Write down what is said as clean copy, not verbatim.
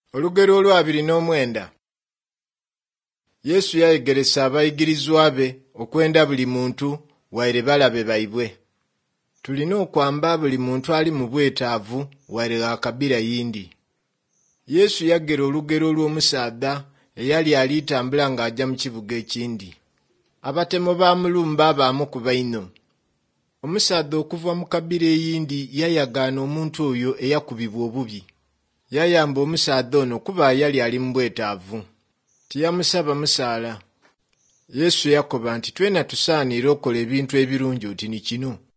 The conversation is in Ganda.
Olugero olwabiri n'omwenda. Yesu yayegeresa abayigirizwa be okwenda buli muntu waire balabe baibwe. Tulina okwamba buli muntu ali mu bwetaavu waire wa kabila yindi. Yesu yagera olugero lw'omusaadha eyali alitambula ng'ajja mu kibuga ekindi. Abatemu bamulumba baamukuba ino. Omusaadha okuva mu kabila eyindi yayagaana omuntu oyo eyakubibwa obubi. Yayamba omusaadha ono kuba yali ali mu bwetaavu. Tiyamusaba musaala. Yesu yakoba nti twena tusaanira okola ebintu ebirungi oti ni kino.